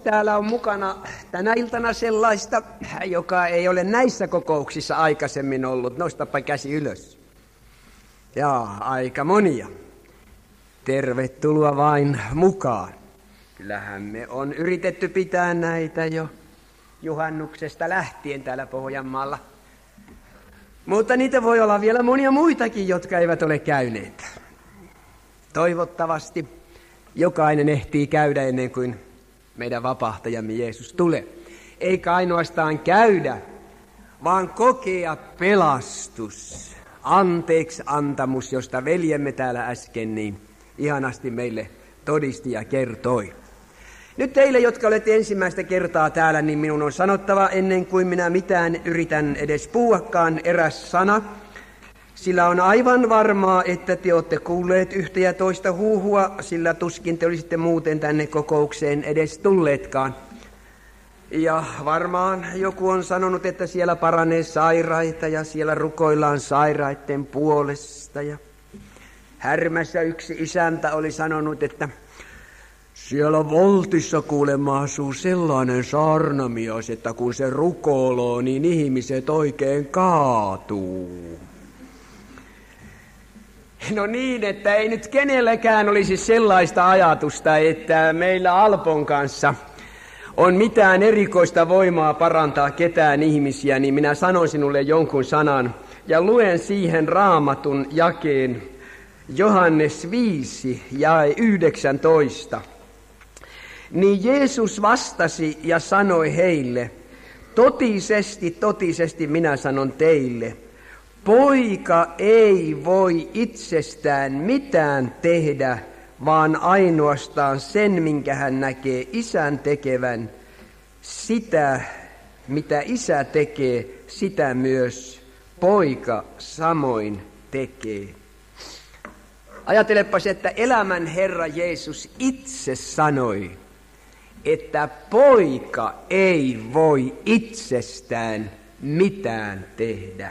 täällä on mukana tänä iltana sellaista, joka ei ole näissä kokouksissa aikaisemmin ollut? Nostapa käsi ylös. Jaa, aika monia. Tervetuloa vain mukaan. Kyllähän me on yritetty pitää näitä jo juhannuksesta lähtien täällä Pohjanmaalla. Mutta niitä voi olla vielä monia muitakin, jotka eivät ole käyneet. Toivottavasti jokainen ehtii käydä ennen kuin meidän vapahtajamme Jeesus tulee. Eikä ainoastaan käydä, vaan kokea pelastus, anteeksi antamus, josta veljemme täällä äsken niin ihanasti meille todisti ja kertoi. Nyt teille, jotka olette ensimmäistä kertaa täällä, niin minun on sanottava ennen kuin minä mitään yritän edes puhuakaan eräs sana. Sillä on aivan varmaa, että te olette kuulleet yhtä ja toista huuhua, sillä tuskin te olisitte muuten tänne kokoukseen edes tulleetkaan. Ja varmaan joku on sanonut, että siellä paranee sairaita ja siellä rukoillaan sairaiden puolesta. Ja Härmässä yksi isäntä oli sanonut, että siellä Voltissa kuulemma asuu sellainen saarnamies, että kun se rukoiloo, niin ihmiset oikein kaatuu. No niin, että ei nyt kenelläkään olisi sellaista ajatusta, että meillä Alpon kanssa on mitään erikoista voimaa parantaa ketään ihmisiä, niin minä sanon sinulle jonkun sanan ja luen siihen Raamatun jakeen Johannes 5 jae 19. Niin Jeesus vastasi ja sanoi heille, totisesti, totisesti minä sanon teille, poika ei voi itsestään mitään tehdä, vaan ainoastaan sen, minkä hän näkee isän tekevän. Sitä, mitä isä tekee, sitä myös poika samoin tekee. Ajattelepas, että elämän Herra Jeesus itse sanoi, että poika ei voi itsestään mitään tehdä.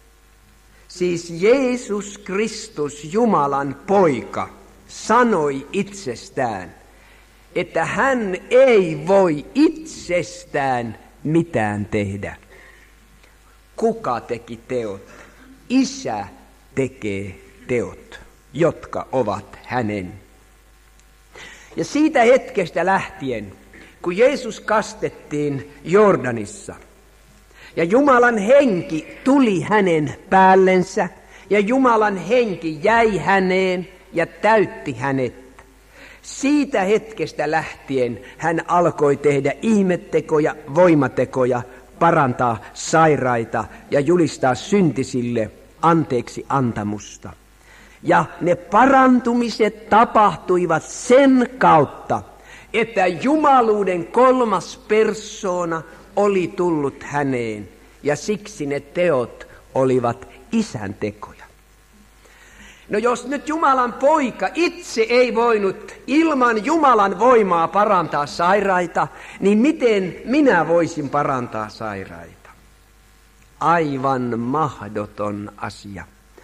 Siis Jeesus Kristus, Jumalan poika, sanoi itsestään, että hän ei voi itsestään mitään tehdä. Kuka teki teot? Isä tekee teot, jotka ovat hänen. Ja siitä hetkestä lähtien, kun Jeesus kastettiin Jordanissa, ja Jumalan henki tuli hänen päällensä, ja Jumalan henki jäi häneen ja täytti hänet. Siitä hetkestä lähtien hän alkoi tehdä ihmettekoja, voimatekoja, parantaa sairaita ja julistaa syntisille anteeksi antamusta. Ja ne parantumiset tapahtuivat sen kautta, että jumaluuden kolmas persoona oli tullut häneen, ja siksi ne teot olivat isän tekoja. No jos nyt Jumalan poika itse ei voinut ilman Jumalan voimaa parantaa sairaita, niin miten minä voisin parantaa sairaita? Aivan mahdoton asia.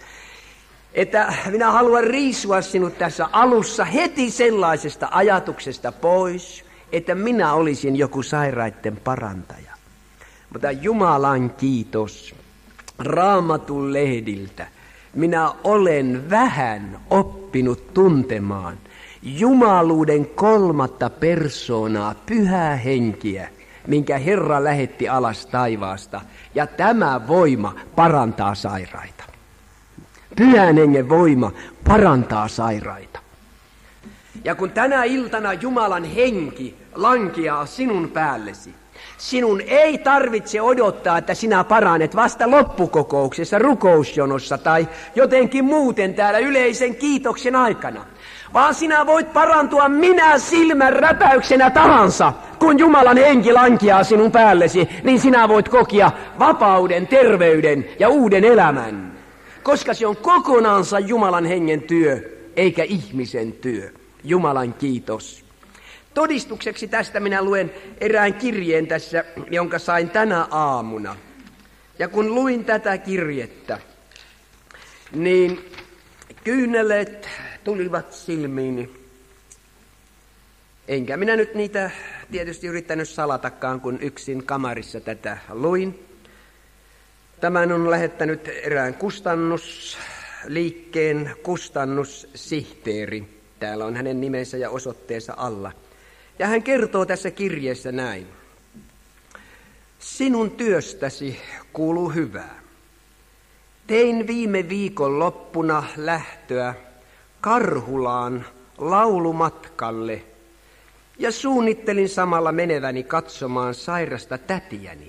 Että minä haluan riisua sinut tässä alussa heti sellaisesta ajatuksesta pois, että minä olisin joku sairaiden parantaja. Mutta Jumalan kiitos Raamatun lehdiltä. Minä olen vähän oppinut tuntemaan jumaluuden kolmatta persoonaa, pyhää henkiä, minkä Herra lähetti alas taivaasta. Ja tämä voima parantaa sairaita. Pyhän hengen voima parantaa sairaita. Ja kun tänä iltana Jumalan henki lankeaa sinun päällesi, sinun ei tarvitse odottaa, että sinä paranet vasta loppukokouksessa, rukousjonossa tai jotenkin muuten täällä yleisen kiitoksen aikana. Vaan sinä voit parantua minä silmän räpäyksenä tahansa, kun Jumalan henki lankeaa sinun päällesi, niin sinä voit kokea vapauden, terveyden ja uuden elämän. Koska se on kokonaansa Jumalan hengen työ, eikä ihmisen työ. Jumalan kiitos. Todistukseksi tästä minä luen erään kirjeen tässä, jonka sain tänä aamuna. Ja kun luin tätä kirjettä, niin kyyneleet tulivat silmiini. Enkä minä nyt niitä tietysti yrittänyt salatakaan, kun yksin kamarissa tätä luin. Tämän on lähettänyt erään kustannusliikkeen kustannussihteeri. Täällä on hänen nimensä ja osoitteensa alla. Ja hän kertoo tässä kirjeessä näin. Sinun työstäsi kuuluu hyvää. Tein viime viikon loppuna lähtöä Karhulaan laulumatkalle ja suunnittelin samalla meneväni katsomaan sairasta tätiäni.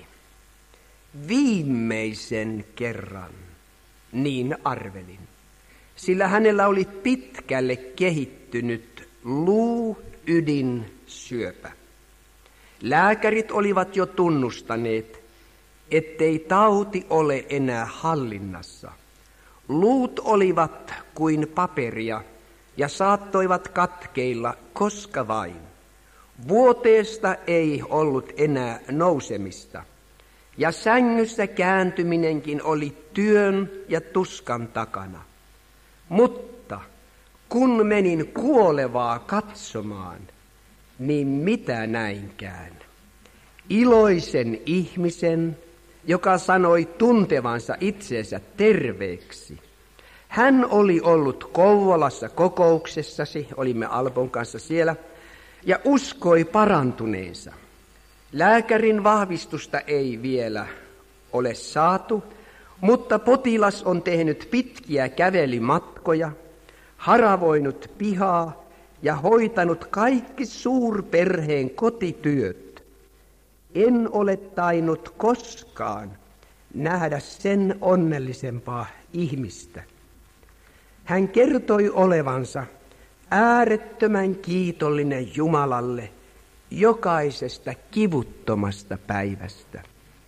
Viimeisen kerran, niin arvelin, sillä hänellä oli pitkälle kehittynyt luuydinsyöpä. Lääkärit olivat jo tunnustaneet, ettei tauti ole enää hallinnassa. Luut olivat kuin paperia ja saattoivat katkeilla koska vain. Vuoteesta ei ollut enää nousemista. Ja sängyssä kääntyminenkin oli työn ja tuskan takana. Mutta kun menin kuolevaa katsomaan, niin mitä näinkään? Iloisen ihmisen, joka sanoi tuntevansa itseensä terveeksi. Hän oli ollut Kouvolassa kokouksessasi, olimme Alpon kanssa siellä, ja uskoi parantuneensa. Lääkärin vahvistusta ei vielä ole saatu, mutta potilas on tehnyt pitkiä kävelymatkoja, haravoinut pihaa ja hoitanut kaikki suurperheen kotityöt. En ole tainnut koskaan nähdä sen onnellisempaa ihmistä. Hän kertoi olevansa äärettömän kiitollinen Jumalalle jokaisesta kivuttomasta päivästä.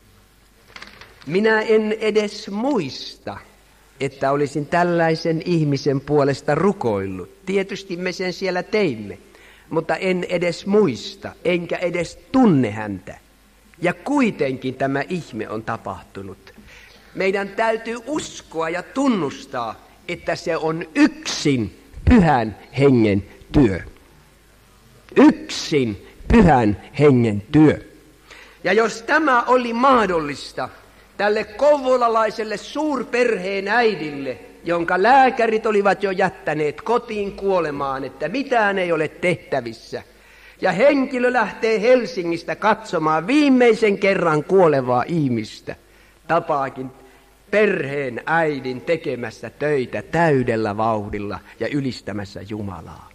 Minä en edes muista, että olisin tällaisen ihmisen puolesta rukoillut. Tietysti me sen siellä teimme, mutta en edes muista, enkä edes tunne häntä. Ja kuitenkin tämä ihme on tapahtunut. Meidän täytyy uskoa ja tunnustaa, että se on yksin Pyhän Hengen työ. Yksin Pyhän Hengen työ. Ja jos tämä oli mahdollista tälle kouvolalaiselle suurperheen äidille, jonka lääkärit olivat jo jättäneet kotiin kuolemaan, että mitään ei ole tehtävissä, ja henkilö lähtee Helsingistä katsomaan viimeisen kerran kuolevaa ihmistä, tapaakin perheen äidin tekemässä töitä täydellä vauhdilla ja ylistämässä Jumalaa.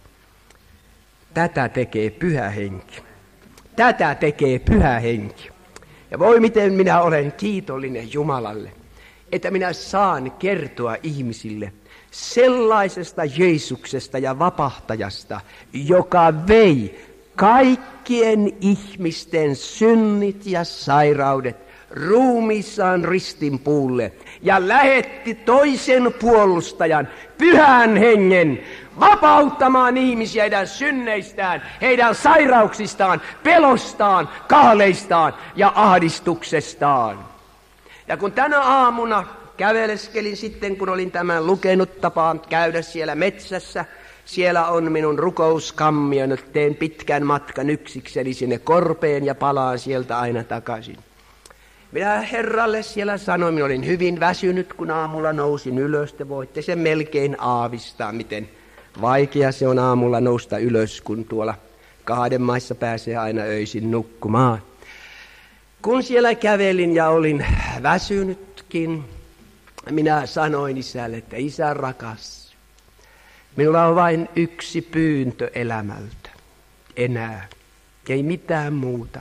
Tätä tekee Pyhä Henki. Tätä tekee Pyhä Henki. Ja voi miten minä olen kiitollinen Jumalalle, että minä saan kertoa ihmisille sellaisesta Jeesuksesta ja vapahtajasta, joka vei kaikkien ihmisten synnit ja sairaudet ruumiissaan ristinpuulle ja lähetti toisen puolustajan, Pyhän Hengen, vapauttamaan ihmisiä heidän synneistään, heidän sairauksistaan, pelostaan, kahleistaan ja ahdistuksestaan. Ja kun tänä aamuna käveleskelin sitten, kun olin tämän lukenut, tapaan käydä siellä metsässä, siellä on minun rukouskammio, nyt teen pitkän matkan yksikseni sinne korpeen ja palaan sieltä aina takaisin. Minä Herralle siellä sanoin, minä olin hyvin väsynyt, kun aamulla nousin ylös. Te voitte sen melkein aavistaa, miten vaikea se on aamulla nousta ylös, kun tuolla 2 maissa pääsee aina öisin nukkumaan. Kun siellä kävelin ja olin väsynytkin, minä sanoin isälle, että isä rakas, minulla on vain yksi pyyntö elämältä, enää, ei mitään muuta.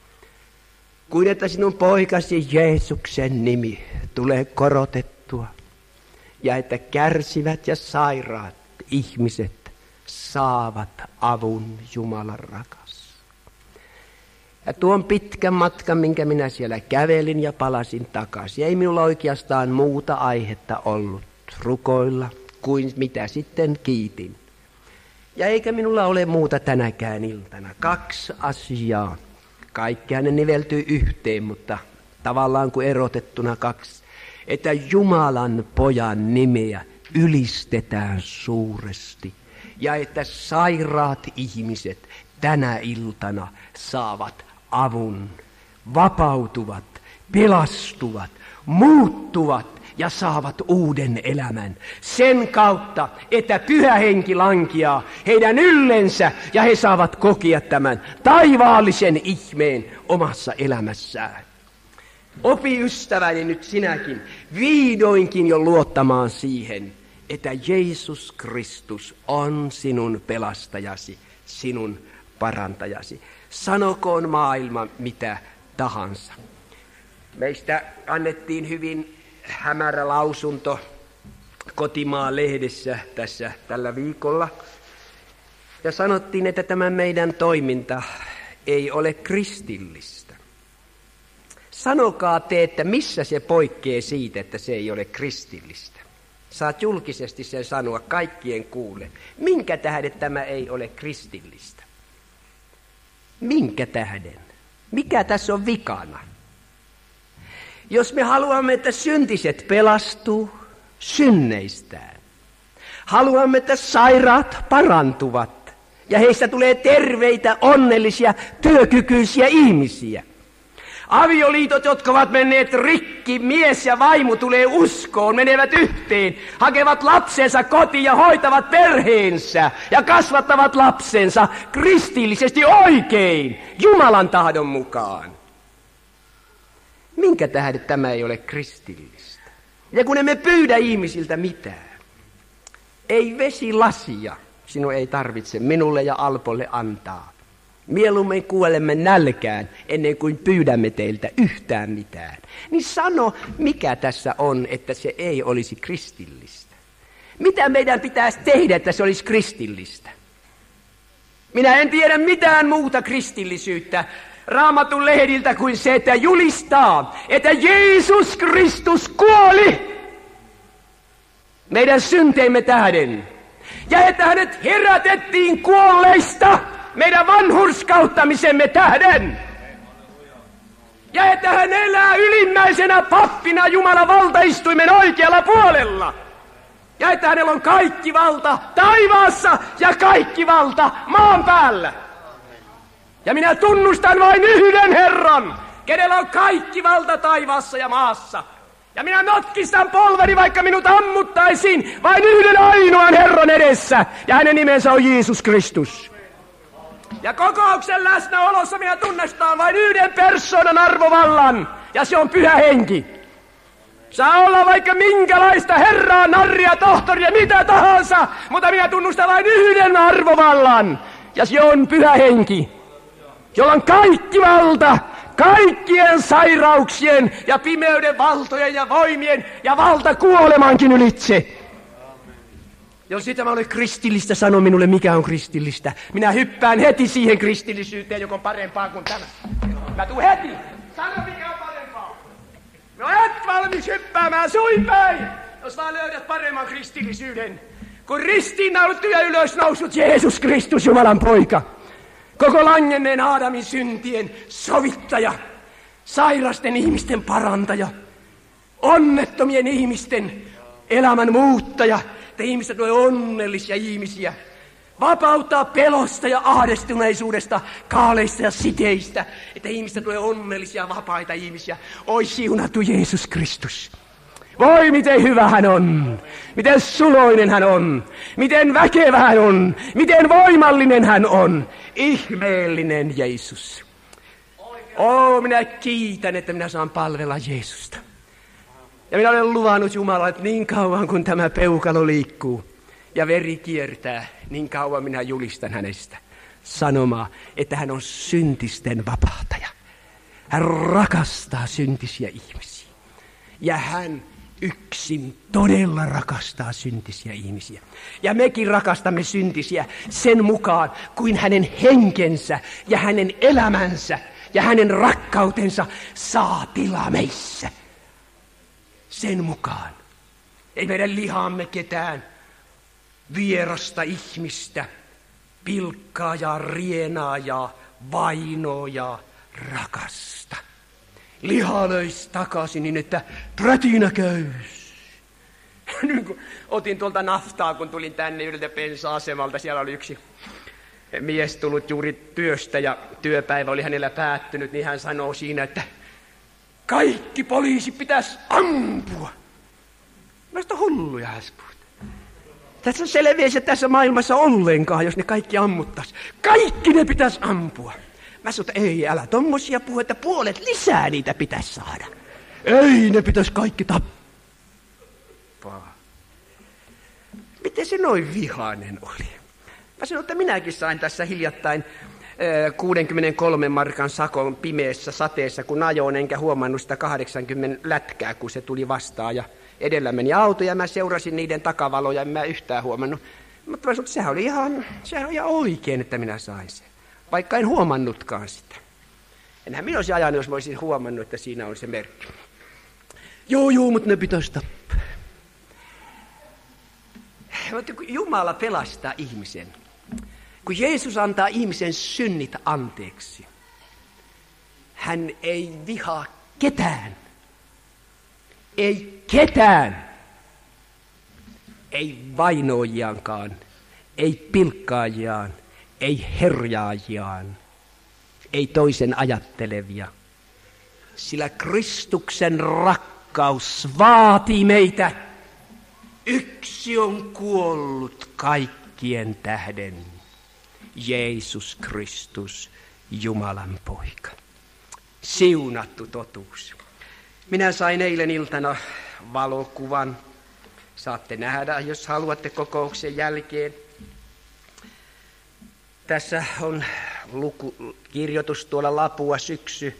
Kuin että sinun poikasi Jeesuksen nimi tulee korotettua ja että kärsivät ja sairaat ihmiset saavat avun, Jumalan rakas. Ja tuon pitkän matkan, minkä minä siellä kävelin ja palasin takaisin, ei minulla oikeastaan muuta aihetta ollut rukoilla kuin mitä sitten kiitin. Ja eikä minulla ole muuta tänäkään iltana. 2 asiaa. Kaikkihan ne niveltyy yhteen, mutta tavallaan kuin erotettuna 2. Että Jumalan pojan nimeä ylistetään suuresti. Ja että sairaat ihmiset, tänä iltana saavat avun, vapautuvat, pelastuvat, muuttuvat ja saavat uuden elämän. Sen kautta, että Pyhä Henki lankeaa heidän yllensä ja he saavat kokea tämän taivaallisen ihmeen omassa elämässään. Opi ystäväni nyt sinäkin vihdoinkin jo luottamaan siihen, että Jeesus Kristus on sinun pelastajasi, sinun parantajasi. Sanokoon maailma mitä tahansa. Meistä annettiin hyvin hämärä lausunto Kotimaa-lehdessä tässä tällä viikolla. Ja sanottiin, että tämä meidän toiminta ei ole kristillistä. Sanokaa te, että missä se poikkeaa siitä, että se ei ole kristillistä. Saat julkisesti sen sanoa kaikkien kuulle. Minkä tähden tämä ei ole kristillistä? Minkä tähden? Mikä tässä on vikana? Jos me haluamme, että syntiset pelastuu synneistään, haluamme, että sairaat parantuvat ja heistä tulee terveitä, onnellisia, työkykyisiä ihmisiä. Avioliitot, jotka ovat menneet rikki, mies ja vaimo tulee uskoon, menevät yhteen, hakevat lapsensa kotiin ja hoitavat perheensä ja kasvattavat lapsensa kristillisesti oikein, Jumalan tahdon mukaan. Minkä tähden tämä ei ole kristillistä? Ja kun emme pyydä ihmisiltä mitään, ei vesilasia sinun ei tarvitse minulle ja Alpolle antaa. Mieluummin kuolemme nälkään ennen kuin pyydämme teiltä yhtään mitään. Niin sano, mikä tässä on, että se ei olisi kristillistä. Mitä meidän pitäisi tehdä, että se olisi kristillistä? Minä en tiedä mitään muuta kristillisyyttä Raamatun lehdiltä kuin se, että julistaa, että Jeesus Kristus kuoli meidän synteimme tähden. Ja että hänet herätettiin kuolleista meidän vanhurskauttamisemme tähden. Ja että hän elää ylimmäisenä pappina Jumalan valtaistuimen oikealla puolella. Ja että hänellä on kaikki valta taivaassa ja kaikki valta maan päällä. Ja minä tunnustan vain yhden Herran, kenellä on kaikki valta taivaassa ja maassa. Ja minä notkistan polveni, vaikka minut ammuttaisiin vain yhden ainoan Herran edessä. Ja hänen nimensä on Jeesus Kristus. Ja kokouksen läsnäolossa minä tunnustan vain yhden persoonan arvovallan. Ja se on Pyhä Henki. Saa olla vaikka minkälaista herraa, narria, tohtoria, mitä tahansa. Mutta minä tunnustan vain yhden arvovallan. Ja se on Pyhä Henki, jolla on kaikki valta, kaikkien sairauksien ja pimeyden valtojen ja voimien ja valta kuolemankin ylitse. Jos sitä mä olen kristillistä, sano minulle mikä on kristillistä. Minä hyppään heti siihen kristillisyyteen, joka on parempaa kuin tämä. Mä tuun heti. Sano mikä on parempaa. No et valmis hyppäämään suin päin, jos vaan löydät paremman kristillisyyden. Kun ristiinnaulittu ja ylösnoussut Jeesus Kristus, Jumalan poika. Koko langenneen Aadamin syntien sovittaja, sairasten ihmisten parantaja, onnettomien ihmisten elämän muuttaja, että ihmiset tulee onnellisia ihmisiä, vapauttaa pelosta ja ahdistuneisuudesta, kaaleista ja siteistä, että ihmiset tulee onnellisia, vapaita ihmisiä. Oi siunattu Jeesus Kristus. Voi miten hyvä hän on, miten suloinen hän on, miten väkevä hän on, miten voimallinen hän on. Ihmeellinen Jeesus. Minä kiitän, että minä saan palvella Jeesusta. Ja minä olen luvannut Jumalalle, että niin kauan kun tämä peukalo liikkuu ja veri kiertää, niin kauan minä julistan hänestä sanomaa, että hän on syntisten vapahtaja. Hän rakastaa syntisiä ihmisiä. Ja hän yksin todella rakastaa syntisiä ihmisiä. Ja mekin rakastamme syntisiä sen mukaan, kuin hänen henkensä ja hänen elämänsä ja hänen rakkautensa saa tilaa meissä. Sen mukaan. Ei meidän lihaamme ketään vierasta ihmistä, pilkkaajaa, rienaajaa, vainoajaa, rakasta. Liha löisi takaisin niin, että prätinä köys. Nyt kun otin tuolta naftaa, kun tulin tänne yhdeltä bensa-asemalta, siellä oli yksi mies tullut juuri työstä ja työpäivä oli hänellä päättynyt, niin hän sanoo siinä, että kaikki poliisi pitäisi ampua. Mä sitä hulluja äspuut. Tässä on selviäisi tässä maailmassa ollenkaan, jos ne kaikki ammuttais. Kaikki ne pitäisi ampua. Mä sanon, että ei, älä tommosia puhu, että puolet lisää niitä pitäisi saada. Ei, ne pitäisi kaikki tappaa. Miten se noin vihainen oli? Mä sanon, että minäkin sain tässä hiljattain 63 markan sakon pimeässä sateessa, kun ajoin, enkä huomannut sitä 80 lätkää, kun se tuli vastaan. Ja edellä meni auto ja mä seurasin niiden takavaloja, en mä yhtään huomannut. Mutta mä sanon, että sehän oli ihan oikein, että minä sain sen. Vaikka en huomannutkaan sitä. Enhän minä olisi ajanut, jos mä olisin huomannut, että siinä on se merkki. Joo, mutta ne pitäisi tappaa. Mutta kun Jumala pelastaa ihmisen, kun Jeesus antaa ihmisen synnit anteeksi, hän ei vihaa ketään. Ei ketään. Ei vainoajiaankaan, ei pilkkaajiaan, ei herjaajiaan, ei toisen ajattelevia. Sillä Kristuksen rakkaus vaatii meitä. Yksi on kuollut kaikkien tähden. Jeesus Kristus, Jumalan poika. Siunattu totuus. Minä sain eilen iltana valokuvan. Saatte nähdä, jos haluatte kokouksen jälkeen. Tässä on kirjoitus tuolla Lapua syksy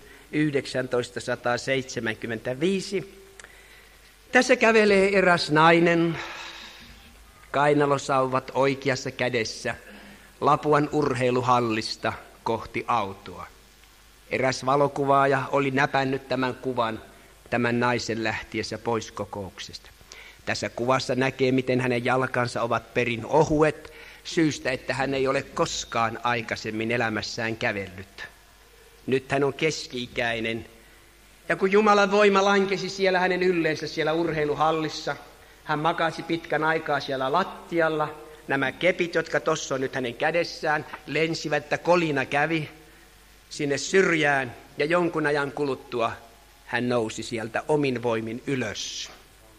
1975. Tässä kävelee eräs nainen, kainalosauvat oikeassa kädessä, Lapuan urheiluhallista kohti autoa. Eräs valokuvaaja oli näpännyt tämän kuvan tämän naisen lähtiessä pois kokouksesta. Tässä kuvassa näkee, miten hänen jalkansa ovat perin ohuet, syystä, että hän ei ole koskaan aikaisemmin elämässään kävellyt. Nyt hän on keski-ikäinen. Ja kun Jumalan voima lankesi siellä hänen ylleensä siellä urheiluhallissa, hän makasi pitkän aikaa siellä lattialla. Nämä kepit, jotka tuossa on nyt hänen kädessään, lensivät, että kolina kävi sinne syrjään. Ja jonkun ajan kuluttua hän nousi sieltä omin voimin ylös.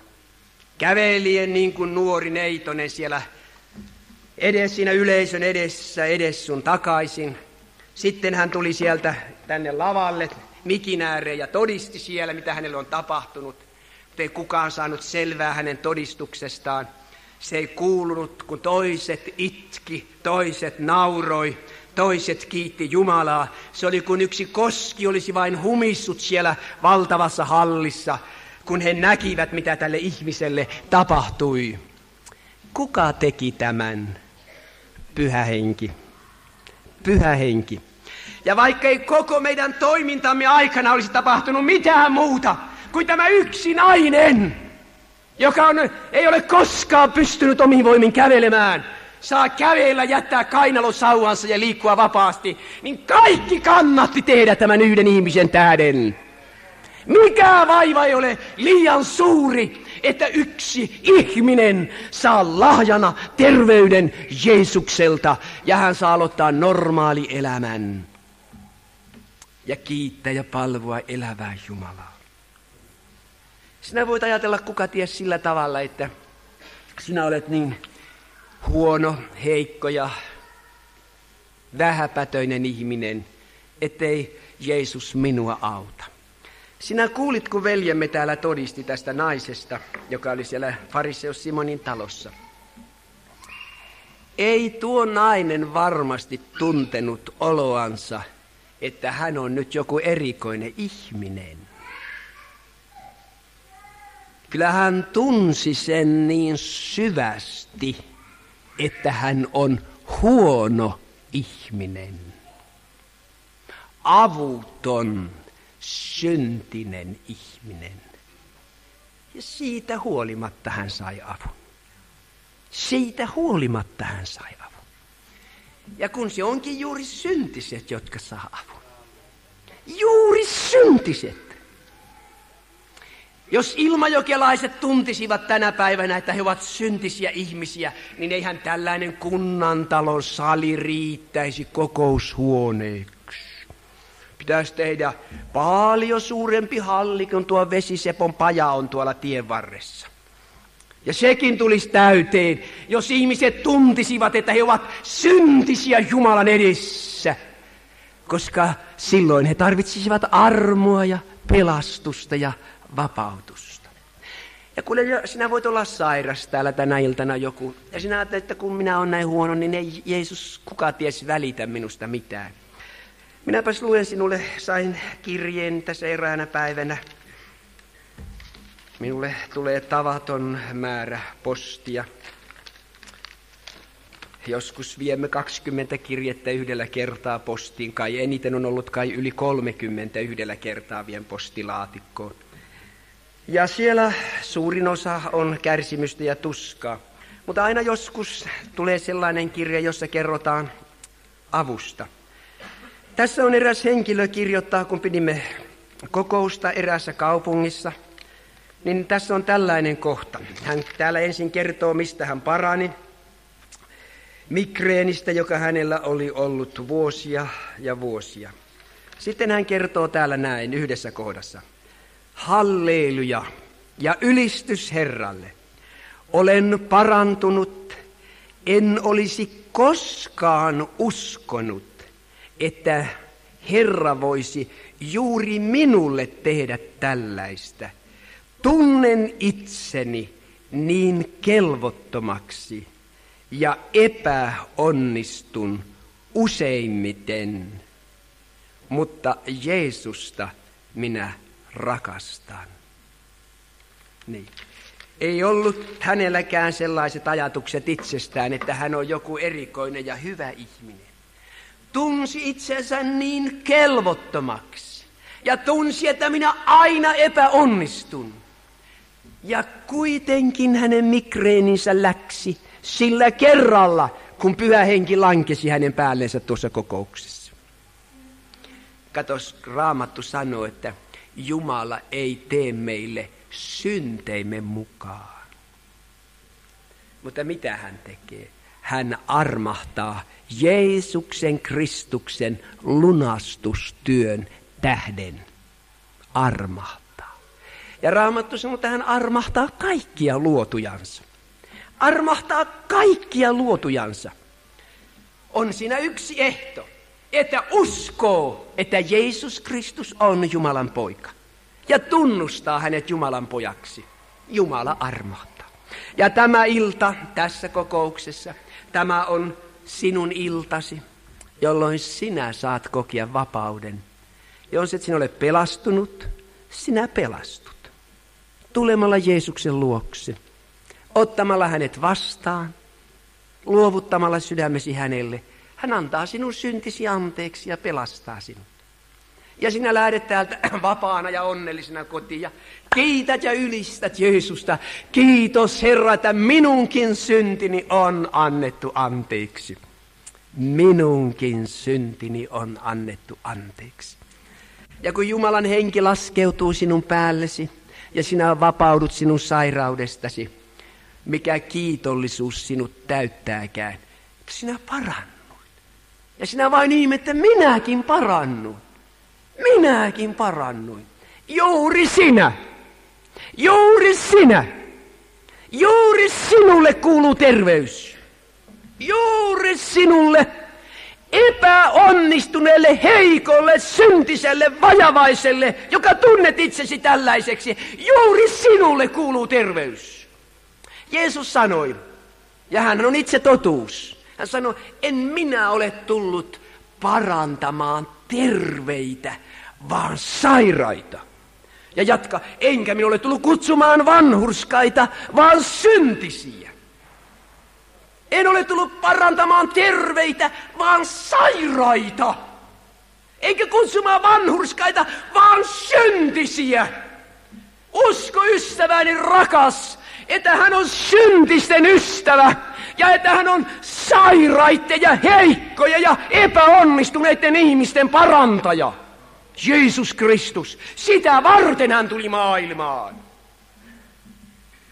Kävelien niin kuin nuori neitonen siellä siinä yleisön edes sun takaisin. Sitten hän tuli sieltä tänne lavalle mikin ääreen ja todisti siellä, mitä hänelle on tapahtunut. Mutta ei kukaan saanut selvää hänen todistuksestaan. Se ei kuulunut, kun toiset itki, toiset nauroi, toiset kiitti Jumalaa. Se oli kuin yksi koski olisi vain humissut siellä valtavassa hallissa, kun he näkivät, mitä tälle ihmiselle tapahtui. Kuka teki tämän? Pyhä Henki. Pyhä Henki. Ja vaikka ei koko meidän toimintamme aikana olisi tapahtunut mitään muuta kuin tämä yksi nainen, joka ei ole koskaan pystynyt omin voimin kävelemään, saa kävellä, jättää kainalosauvansa ja liikkua vapaasti, niin kaikki kannatti tehdä tämän yhden ihmisen tähden. Mikä vaiva ei ole liian suuri, että yksi ihminen saa lahjana terveyden Jeesukselta ja hän saa aloittaa normaali elämän ja kiittää ja palvoa elävää Jumalaa. Sinä voit ajatella kuka ties sillä tavalla, että sinä olet niin huono, heikko ja vähäpätöinen ihminen, ettei Jeesus minua auta. Sinä kuulit, kun veljemme täällä todisti tästä naisesta, joka oli siellä fariseus Simonin talossa. Ei tuo nainen varmasti tuntenut oloansa, että hän on nyt joku erikoinen ihminen. Kyllä hän tunsi sen niin syvästi, että hän on huono ihminen. Avuton, syntinen ihminen. Ja siitä huolimatta hän sai avun. Siitä huolimatta hän sai avun. Ja kun se onkin juuri syntiset, jotka saa avun. Juuri syntiset. Jos ilmajokelaiset tuntisivat tänä päivänä, että he ovat syntisiä ihmisiä, niin eihän tällainen kunnantalon sali riittäisi kokoushuoneeksi. Pitäisi tehdä paljon suurempi halli, kun tuo Vesisepon paja on tuolla tien varressa. Ja sekin tulisi täyteen, jos ihmiset tuntisivat, että he ovat syntisiä Jumalan edessä. Koska silloin he tarvitsisivat armoa ja pelastusta ja vapautusta. Ja kuule, sinä voit olla sairas täällä tänä iltana joku. Ja sinä ajattelet, että kun minä olen näin huono, niin ei Jeesus kukaan ties välitä minusta mitään. Minäpäs luen sinulle, sain kirjeen tässä eräänä päivänä. Minulle tulee tavaton määrä postia. Joskus viemme 20 kirjettä yhdellä kertaa postiin. Kai eniten on ollut yli 30 yhdellä kertaa vien postilaatikkoon. Ja siellä suurin osa on kärsimystä ja tuskaa. Mutta aina joskus tulee sellainen kirja, jossa kerrotaan avusta. Tässä on eräs henkilö kirjoittaa, kun pidimme kokousta eräässä kaupungissa. Niin tässä on tällainen kohta. Hän täällä ensin kertoo, mistä hän parani. Migreenistä, joka hänellä oli ollut vuosia ja vuosia. Sitten hän kertoo täällä näin yhdessä kohdassa. Halleluja ja ylistys Herralle. Olen parantunut, en olisi koskaan uskonut, että Herra voisi juuri minulle tehdä tällaista. Tunnen itseni niin kelvottomaksi ja epäonnistun useimmiten, mutta Jeesusta minä rakastan. Niin. Ei ollut hänelläkään sellaiset ajatukset itsestään, että hän on joku erikoinen ja hyvä ihminen. Tunsi itsensä niin kelvottomaksi ja tunsi, että minä aina epäonnistun. Ja kuitenkin hänen migreeninsä läksi sillä kerralla, kun Pyhä Henki lankesi hänen päällensä tuossa kokouksessa. Katos, Raamattu sanoo, että Jumala ei tee meille synteimme mukaan. Mutta mitä hän tekee? Hän armahtaa Jeesuksen Kristuksen lunastustyön tähden. Armahtaa. Ja Raamattu sanoo, että hän armahtaa kaikkia luotujansa. Armahtaa kaikkia luotujansa. On siinä yksi ehto, että uskoo, että Jeesus Kristus on Jumalan poika. Ja tunnustaa hänet Jumalan pojaksi. Jumala armahtaa. Ja tämä ilta tässä kokouksessa, tämä on sinun iltasi, jolloin sinä saat kokea vapauden. Jos et sinä ole pelastunut, sinä pelastut. Tulemalla Jeesuksen luokse, ottamalla hänet vastaan, luovuttamalla sydämesi hänelle, hän antaa sinun syntisi anteeksi ja pelastaa sinut. Ja sinä lähdet täältä vapaana ja onnellisena kotiin ja kiität ja ylistät Jeesusta. Kiitos Herra, että minunkin syntini on annettu anteeksi. Minunkin syntini on annettu anteeksi. Ja kun Jumalan henki laskeutuu sinun päällesi ja sinä vapaudut sinun sairaudestasi, mikä kiitollisuus sinut täyttääkään, että sinä parannuit. Ja sinä vain ihmettä, minäkin parannuin. Minäkin parannuin. Juuri sinä. Juuri sinä. Juuri sinulle kuuluu terveys. Juuri sinulle epäonnistuneelle, heikolle, syntiselle, vajavaiselle, joka tunnet itsesi tällaiseksi. Juuri sinulle kuuluu terveys. Jeesus sanoi, ja hän on itse totuus. Hän sanoi, en minä ole tullut parantamaan terveitä, vaan sairaita. Ja jatka, enkä minä ole tullut kutsumaan vanhurskaita, vaan syntisiä. En ole tullut parantamaan terveitä, vaan sairaita. Eikä kutsumaan vanhurskaita, vaan syntisiä. Usko ystäväni rakas, että hän on syntisten ystävä. Ja että hän on sairaiden ja heikkojen ja epäonnistuneiden ihmisten parantaja. Jeesus Kristus, sitä varten hän tuli maailmaan.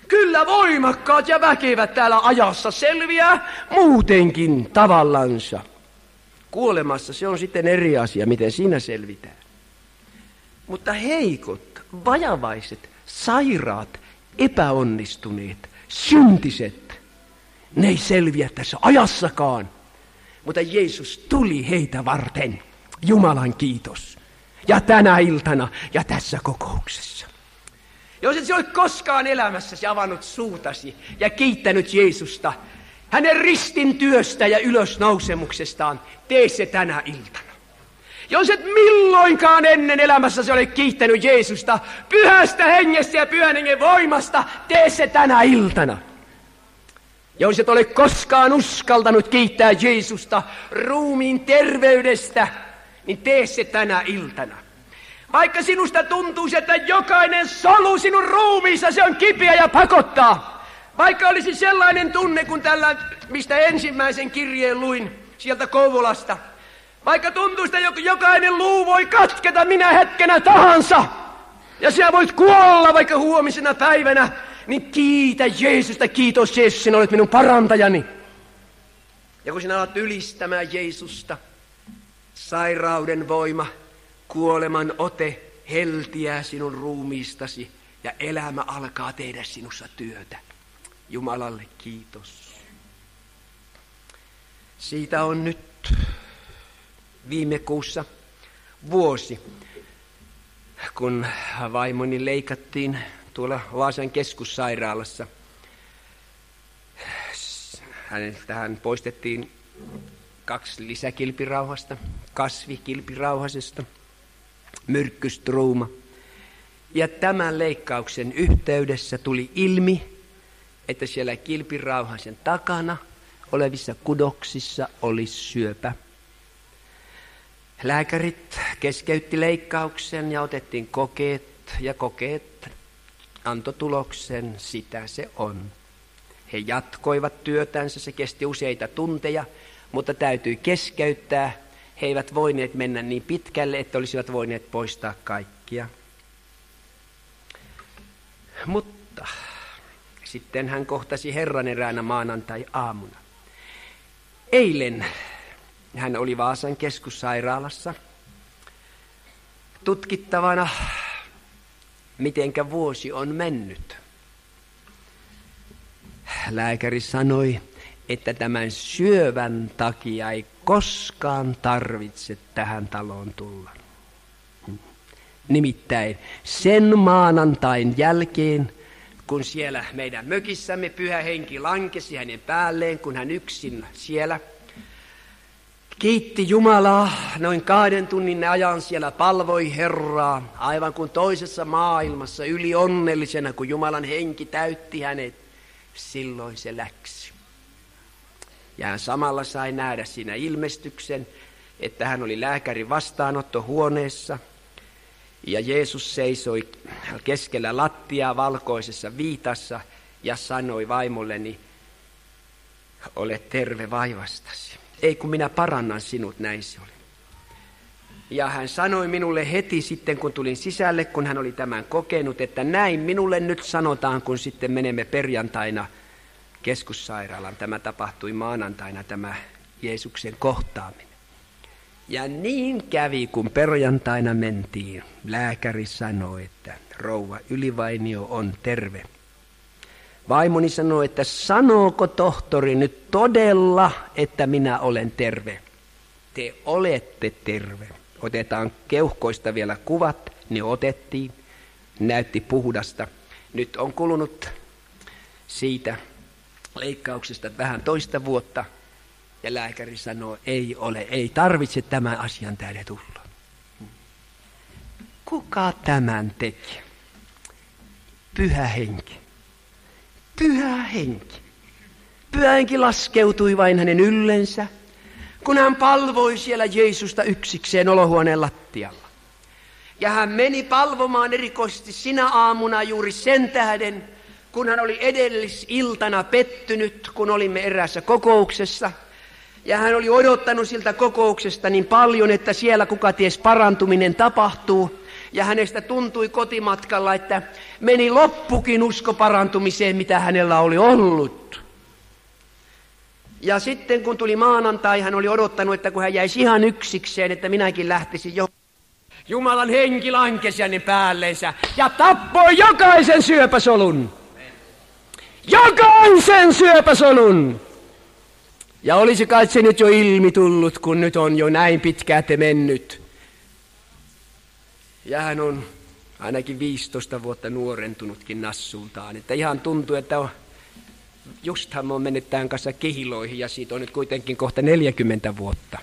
Kyllä voimakkaat ja väkevät täällä ajassa selviää muutenkin tavallansa. Kuolemassa se on sitten eri asia, miten siinä selvitään. Mutta heikot, vajavaiset, sairaat, epäonnistuneet, syntiset, ne ei selviä tässä ajassakaan. Mutta Jeesus tuli heitä varten. Jumalan kiitos. Ja tänä iltana ja tässä kokouksessa. Jos et sinä ole koskaan elämässäsi avannut suutasi ja kiittänyt Jeesusta hänen ristin työstä ja ylösnousemuksestaan, tee se tänä iltana. Jos et milloinkaan ennen elämässäsi ole kiittänyt Jeesusta pyhästä hengestä ja pyhän hengen voimasta, tee se tänä iltana. Jos et ole koskaan uskaltanut kiittää Jeesusta ruumiin terveydestä, niin tee se tänä iltana. Vaikka sinusta tuntuisi, että jokainen solu sinun ruumiissa on kipeä ja pakottaa. Vaikka olisi sellainen tunne kuin tällä, mistä ensimmäisen kirjeen luin sieltä Kouvolasta. Vaikka tuntuisi, että jokainen luu voi katketa minä hetkenä tahansa. Ja sinä voit kuolla vaikka huomisena päivänä. Niin kiitä Jeesusta, kiitos Jeesus, sinä olet minun parantajani. Ja kun sinä alat ylistämään Jeesusta, sairauden voima, kuoleman ote heltiää sinun ruumiistasi ja elämä alkaa tehdä sinussa työtä. Jumalalle kiitos. Siitä on nyt viime kuussa vuosi, kun vaimoni leikattiin tuolla Vaasan keskussairaalassa. Häneltähän poistettiin 2 lisäkilpirauhasta, kasvi kilpirauhasesta, myrkkystruuma. Ja tämän leikkauksen yhteydessä tuli ilmi, että siellä kilpirauhasen takana olevissa kudoksissa oli syöpä. Lääkärit keskeytti leikkauksen ja otettiin kokeet, ja kokeet antoi tuloksen, sitä se on. He jatkoivat työtänsä, se kesti useita tunteja, mutta täytyi keskeyttää. He eivät voineet mennä niin pitkälle, että olisivat voineet poistaa kaikkia. Mutta sitten hän kohtasi Herran eräänä maanantai-aamuna. Eilen hän oli Vaasan keskussairaalassa tutkittavana, mitenkä vuosi on mennyt. Lääkäri sanoi, että tämän syövän takia ei koskaan tarvitse tähän taloon tulla. Nimittäin sen maanantain jälkeen, kun siellä meidän mökissämme Pyhä Henki lankesi hänen päälleen, kun hän yksin siellä kiitti Jumalaa, noin 2 tunnin ajan siellä palvoi Herraa, aivan kuin toisessa maailmassa ylionnellisena, kun Jumalan henki täytti hänet, silloin se läksi. Ja hän samalla sai nähdä siinä ilmestyksen, että hän oli lääkärin vastaanottohuoneessa, ja Jeesus seisoi keskellä lattiaa valkoisessa viitassa ja sanoi vaimolleni, ole terve vaivastasi. Ei kun minä parannan sinut, näin se oli. Ja hän sanoi minulle heti sitten, kun tulin sisälle, kun hän oli tämän kokenut, että näin minulle nyt sanotaan, kun sitten menemme perjantaina keskussairaalaan. Tämä tapahtui maanantaina, tämä Jeesuksen kohtaaminen. Ja niin kävi, kun perjantaina mentiin. Lääkäri sanoi, että rouva Ylivainio on terve. Vaimoni sanoi, että sanooko tohtori nyt todella, että minä olen terve? Te olette terve. Otetaan keuhkoista vielä kuvat, ne otettiin, näytti puhdasta. Nyt on kulunut siitä leikkauksesta vähän 2 vuotta, ja lääkäri sanoo, ei ole, ei tarvitse tämän asian tähden tulla. Kuka tämän teki? Pyhä Henki. Pyhä Henki. Pyhä Henki laskeutui vain hänen yllensä, kun hän palvoi siellä Jeesusta yksikseen olohuoneen lattialla. Ja hän meni palvomaan erikoisesti sinä aamuna juuri sen tähden, kun hän oli edellisiltana pettynyt, kun olimme eräässä kokouksessa. Ja hän oli odottanut siltä kokouksesta niin paljon, että siellä kuka ties parantuminen tapahtuu. Ja hänestä tuntui kotimatkalla, että meni loppukin usko parantumiseen, mitä hänellä oli ollut. Ja sitten kun tuli maanantai, hän oli odottanut, että kun hän jäisi ihan yksikseen, että minäkin lähtisin jo. Jumalan henki lankesi hänen päälleensä ja tappoi jokaisen syöpäsolun. Jokaisen syöpäsolun! Ja olisi kai se nyt jo ilmi tullut, kun nyt on jo näin pitkäältä mennyt. Ja hän on ainakin 15 vuotta nuorentunutkin nassultaan. Että ihan tuntuu, että justhan mä oon mennyt tämän kanssa kehiloihin ja siitä on nyt kuitenkin kohta 40 vuotta.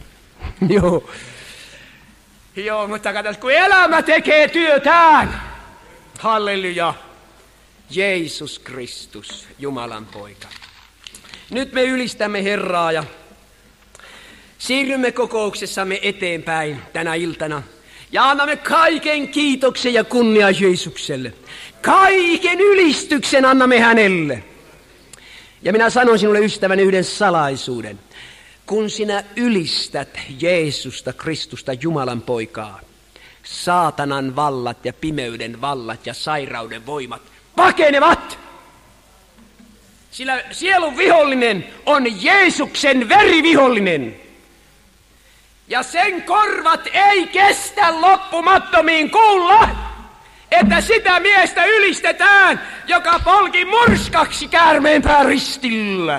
Joo, mutta katsotaan, kun elämä tekee työtään. Halleluja. Jeesus Kristus, Jumalan poika. Nyt me ylistämme Herraa ja siirrymme kokouksessamme eteenpäin tänä iltana. Ja annamme kaiken kiitoksen ja kunnia Jeesukselle. Kaiken ylistyksen annamme hänelle. Ja minä sanon sinulle ystäväni yhden salaisuuden. Kun sinä ylistät Jeesusta, Kristusta, Jumalan poikaa, saatanan vallat ja pimeyden vallat ja sairauden voimat pakenevat. Sillä sielun vihollinen on Jeesuksen verivihollinen. Ja sen korvat ei kestä loppumattomiin kuulla, että sitä miestä ylistetään, joka polki murskaksi käärmeenpään ristillä.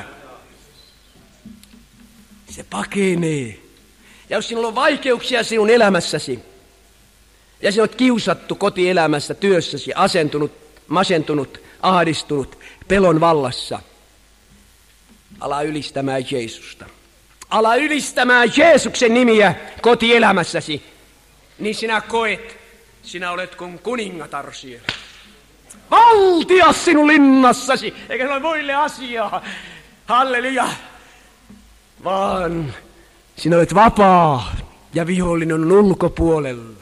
Se pakenee. Ja jos sinulla on vaikeuksia sinun elämässäsi, ja sinä olet kiusattu kotielämässä, työssäsi, asentunut, masentunut, ahdistunut, pelon vallassa, ala ylistämään Jeesusta. Ala ylistämään Jeesuksen nimiä kotielämässäsi, niin sinä koet, sinä olet kuin kuningatar siellä. Valtias sinun linnassasi, eikä se ole muille asiaa. Halleluja. Vaan sinä olet vapaa ja vihollinen on ulkopuolella.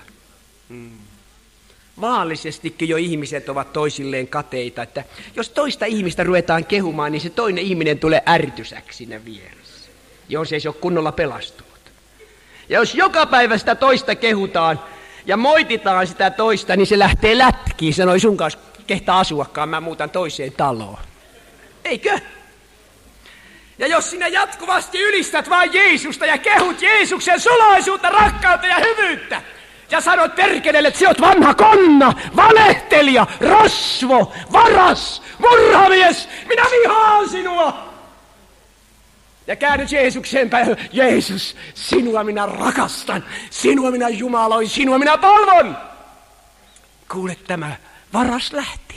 Maalisestikin jo ihmiset ovat toisilleen kateita, että jos toista ihmistä ruvetaan kehumaan, niin se toinen ihminen tulee ärtysäksi siinä vieressä, jos ei se ole kunnolla pelastunut. Ja jos joka päivä sitä toista kehutaan ja moititaan sitä toista, niin se lähtee lätkiin, sanoi sun kanssa kehtaa asuakaan, mä muutan toiseen taloon. Eikö? Ja jos sinä jatkuvasti ylistät vain Jeesusta ja kehut Jeesuksen sulaisuutta, rakkautta ja hyvyyttä, ja sanot perkelelle, että sinä olet vanha konna, valehtelija, rosvo, varas, murhamies, minä vihaan sinua. Ja käännyt Jeesukseen päin, Jeesus, sinua minä rakastan, sinua minä jumaloin, sinua minä palvon. Kuule, tämä varas lähtee.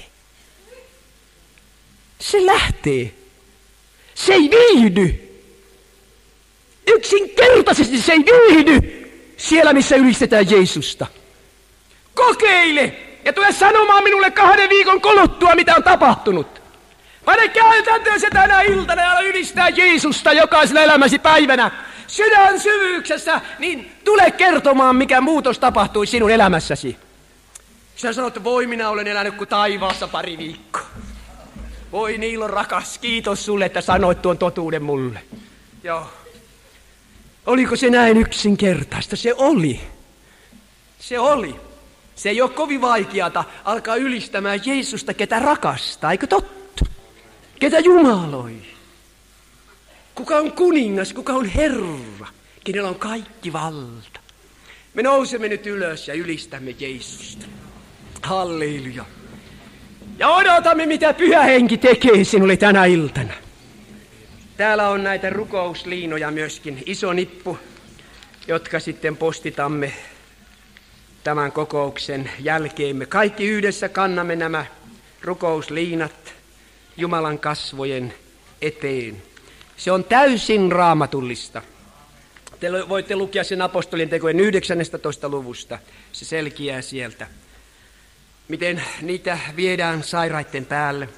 Se lähtee. Se ei viihdy. Yksinkertaisesti se ei viihdy siellä, missä ylistetään Jeesusta. Kokeile ja tule sanomaan minulle 2 viikon kuluttua, mitä on tapahtunut. Pane käytäntöön se tänä iltana ja ala ylistää Jeesusta jokaisella elämäsi päivänä. Sydän syvyyksessä, niin tule kertomaan, mikä muutos tapahtui sinun elämässäsi. Sinä sanot, että voi, minä olen elänyt kuin taivaassa 2 viikkoa. Voi Niilo rakas, kiitos sulle, että sanoit tuon totuuden mulle. Joo. Oliko se näin yksinkertaista? Se oli. Se oli. Se ei ole kovin vaikeata alkaa ylistämään Jeesusta, ketä rakastaa, eikö totta? Ketä jumaloi. Kuka on kuningas, kuka on Herra, kenellä on kaikki valta. Me nousemme nyt ylös ja ylistämme Jeesusta. Halleluja. Ja odotamme, mitä Pyhä Henki tekee sinulle tänä iltana. Täällä on näitä rukousliinoja myöskin, iso nippu, jotka sitten postitamme tämän kokouksen jälkeen. Me kaikki yhdessä kannamme nämä rukousliinat Jumalan kasvojen eteen. Se on täysin raamatullista. Te voitte lukea sen apostolien tekojen 19. luvusta. Se selkiää sieltä. Miten niitä viedään sairaitten päälle.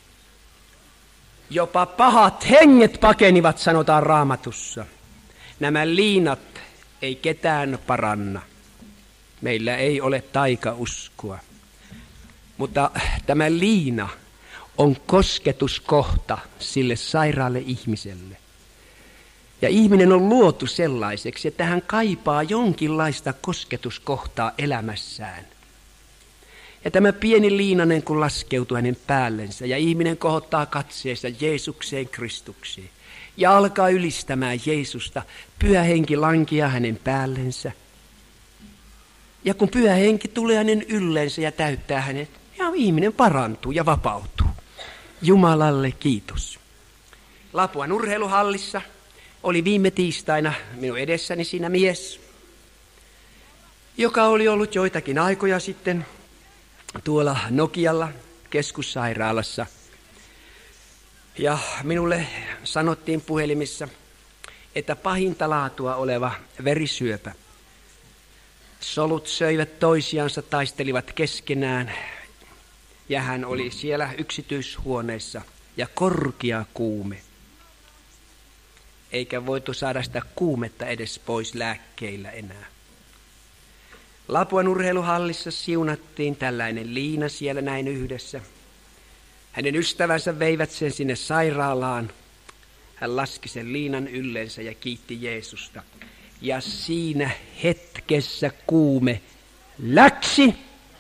Jopa pahat henget pakenivat, sanotaan Raamatussa. Nämä liinat ei ketään paranna. Meillä ei ole taikauskoa. Mutta tämä liina on kosketuskohta sille sairaalle ihmiselle. Ja ihminen on luotu sellaiseksi, että hän kaipaa jonkinlaista kosketuskohtaa elämässään. Ja tämä pieni liinanen, kun laskeutuu hänen päällensä, ja ihminen kohottaa katseensa Jeesukseen Kristukseen, ja alkaa ylistämään Jeesusta, Pyhä Henki lankeaa hänen päällensä. Ja kun Pyhä Henki tulee hänen ylleensä ja täyttää hänet, ja ihminen parantuu ja vapautuu. Jumalalle kiitos. Lapuan urheiluhallissa oli viime tiistaina minun edessäni siinä mies, joka oli ollut joitakin aikoja sitten tuolla Nokialla keskussairaalassa. Ja minulle sanottiin puhelimissa, että pahinta laatua oleva verisyöpä. Solut söivät toisiansa, taistelivat keskenään ja hän oli siellä yksityishuoneessa ja korkea kuume. Eikä voitu saada sitä kuumetta edes pois lääkkeillä enää. Lapuan urheiluhallissa siunattiin tällainen liina siellä näin yhdessä. Hänen ystävänsä veivät sen sinne sairaalaan. Hän laski sen liinan yllensä ja kiitti Jeesusta. Ja siinä hetkessä kuume läksi.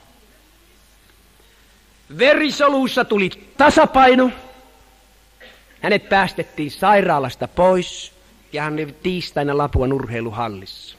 Verisolussa tuli tasapaino. Hänet päästettiin sairaalasta pois ja hän oli tiistaina Lapuan urheiluhallissa.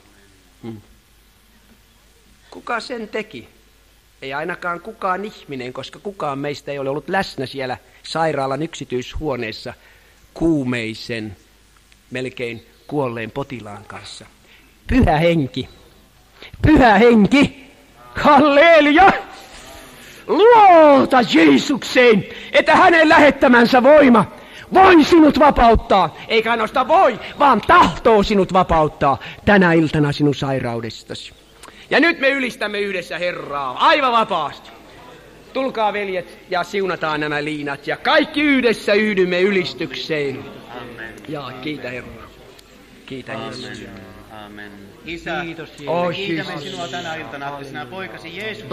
Kuka sen teki? Ei ainakaan kukaan ihminen, koska kukaan meistä ei ole ollut läsnä siellä sairaalan yksityishuoneessa kuumeisen, melkein kuolleen potilaan kanssa. Pyhä Henki, Pyhä Henki, halleluja! Luota Jeesukseen, että hänen lähettämänsä voima voi sinut vapauttaa. Eikä ainoastaan voi, vaan tahtoo sinut vapauttaa tänä iltana sinun sairaudestasi. Ja nyt me ylistämme yhdessä Herraa, aivan vapaasti. Tulkaa veljet ja siunataan nämä liinat ja kaikki yhdessä yhdymme ylistykseen. Amen. Ja kiitä Herraa. Kiitä Jeesus. Amen. Isä, Kiitos kiitämme sinua tänä iltana, että sinä poikasi Jeesuksen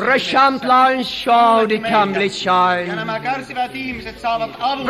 nimessä. Ja nämä kärsivät ihmiset saavat avun.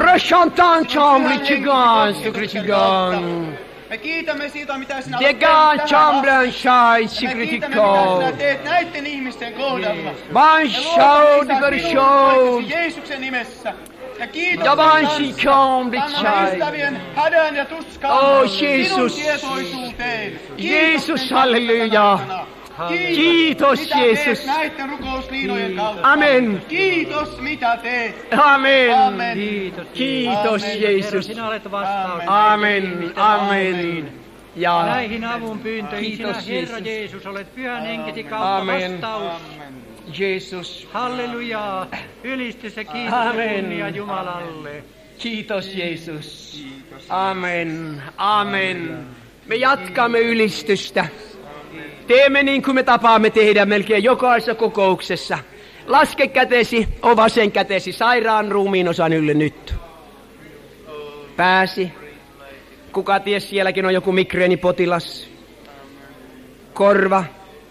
Me kiitämme siitä, mitä sinä olet tehnyt tähän asti. Me kiitämme, mitä sinä teet näiden ihmisten kohdalla. Me luotamme Isä Jeesuksen nimessä. Ja kiitos annamme ystävien hädän ja tuskaan sinun tietoisuuteen. Jeesus, halleluja. Kiitos Jeesus. Näiden rukousliinojen kautta. Amen. Kiitos mitä teet. Amen. Amen. Kiitos Jeesus. Sinä olet vastaus. Amen. Amen. Ja näihin avunpyyntöihin sinä, Herra Jeesus, olet Pyhän Henkesi kautta vastaus. Jeesus. Halleluja. Ylistys ja kiitos ja kunnia Jumalalle. Kiitos Jeesus. Amen. Amen. Me jatkamme ylistystä. Teemme niin kuin me tapaamme tehdä melkein jokaisessa kokouksessa. Laske kätesi, o vasen kätesi sairaan ruumiin osan ylle nyt. Pääsi. Kuka ties, sielläkin on joku migreenipotilas. Korva.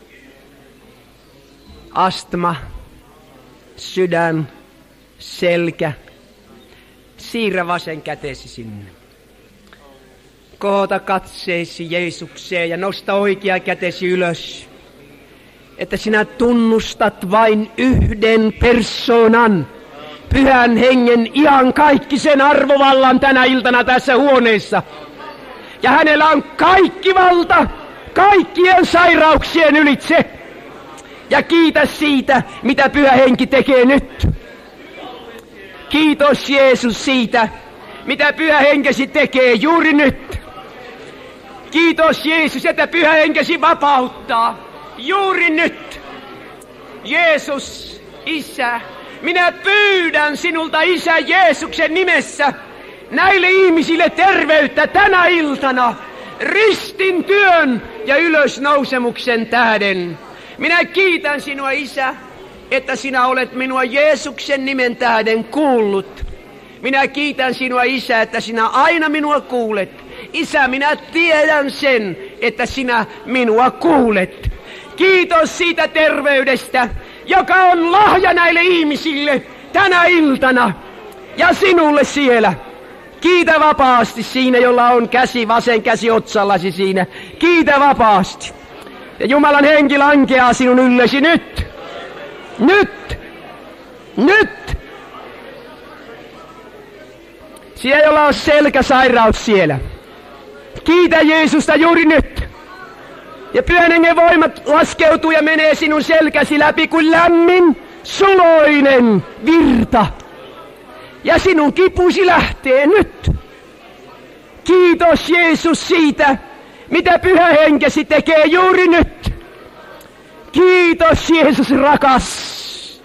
Astma. Sydän. Selkä. Siirrä vasen kätesi sinne. Kohota katseesi Jeesukseen ja nosta oikea kätesi ylös. Että sinä tunnustat vain yhden persoonan, Pyhän Hengen iankaikkisen arvovallan tänä iltana tässä huoneessa. Ja hänellä on kaikki valta kaikkien sairauksien ylitse. Ja kiitä siitä, mitä Pyhä Henki tekee nyt. Kiitos Jeesus siitä, mitä Pyhä Henkesi tekee juuri nyt. Kiitos Jeesus, että Pyhä Henkesi vapauttaa juuri nyt. Jeesus, Isä, minä pyydän sinulta, Isä, Jeesuksen nimessä näille ihmisille terveyttä tänä iltana ristin työn ja ylösnousemuksen tähden. Minä kiitän sinua, Isä, että sinä olet minua Jeesuksen nimen tähden kuullut. Minä kiitän sinua, Isä, että sinä aina minua kuulet. Isä, minä tiedän sen, että sinä minua kuulet. Kiitos siitä terveydestä, joka on lahja näille ihmisille tänä iltana. Ja sinulle siellä. Kiitä vapaasti siinä, jolla on käsi, vasen käsi otsallasi siinä. Kiitä vapaasti. Ja Jumalan henki lankeaa sinun yllesi nyt. Nyt. Nyt. Siellä, jolla on selkäsairaus siellä. Kiitä Jeesusta juuri nyt. Ja Pyhän Hengen voimat laskeutuu ja menee sinun selkäsi läpi kuin lämmin, suloinen virta. Ja sinun kipusi lähtee nyt. Kiitos Jeesus siitä, mitä Pyhä Henkesi tekee juuri nyt. Kiitos Jeesus rakas.